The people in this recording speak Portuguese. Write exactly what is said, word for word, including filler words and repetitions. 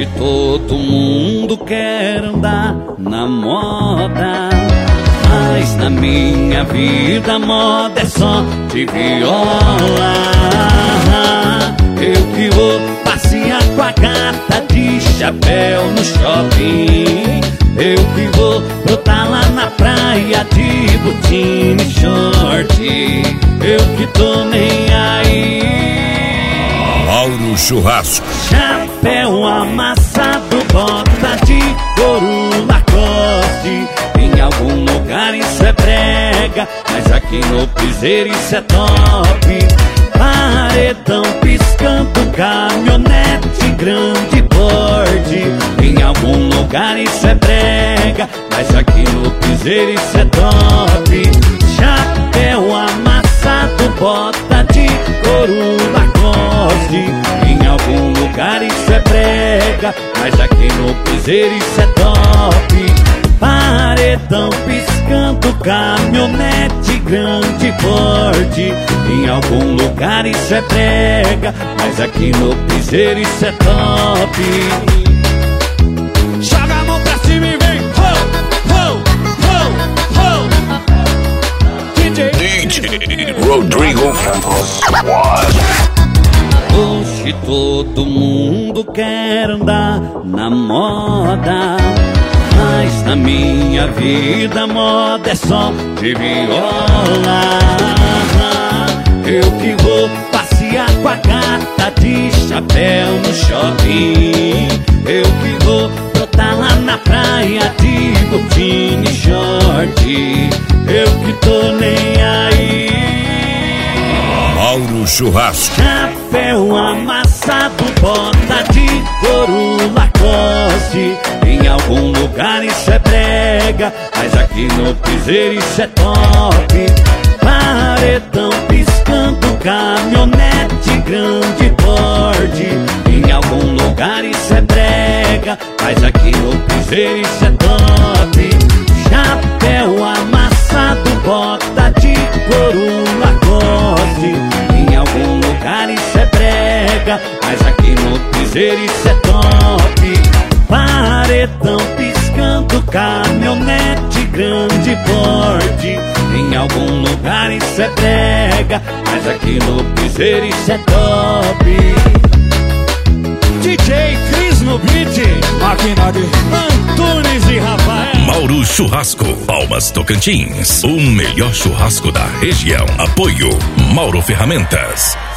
todo mundo quer andar na moda, mas na minha vida a moda é só de viola. Eu que vou passear com a gata de chapéu no shopping, eu que vou brotar lá na praia de botina e short, eu que tô nem aí. Mauro Churrasco. Chapéu amassado, bota de couro Lacoste. Em algum lugar isso é brega, mas aqui no piseiro isso é top. Paredão piscando, caminhonete grande porte. Em algum lugar isso é brega, mas aqui no piseiro isso é top. Chapéu amassado, bota de couro Lacoste. Em algum lugar isso é brega, mas aqui no piseiro isso é top. Paredão piscando, caminhonete grande porte. Em algum lugar isso é brega, mas aqui no piseiro isso é top. Joga a mão pra cima e vem, ho, ho, ho, ho. D J D J Rodrigo Campos. Hoje todo mundo quer andar na moda, mas na minha vida a moda é só de viola. Eu que vou passear com a gata de chapéu no shopping, eu que vou brotar lá na praia de botina e short, eu que tô nem aí. Mauro Churrasco. Chapéu amassado, bota de couro Lacoste. Em algum lugar isso é brega, mas aqui no piseiro isso é top. Paredão piscando, caminhonete grande porte. Em algum lugar isso é brega, mas aqui no piseiro isso é top. Chapéu amassado, bota de couro Lacoste. Em algum lugar isso é brega, mas aqui no piseiro isso é top. Paredão piscando, caminhonete grande porte. Em algum lugar isso é brega, mas aqui no piseiro isso é top. D J Cris no beat, máquina de Antunes e Rafael. Mauro Churrasco, Palmas Tocantins, o melhor churrasco da região. Apoio Mauro Ferramentas.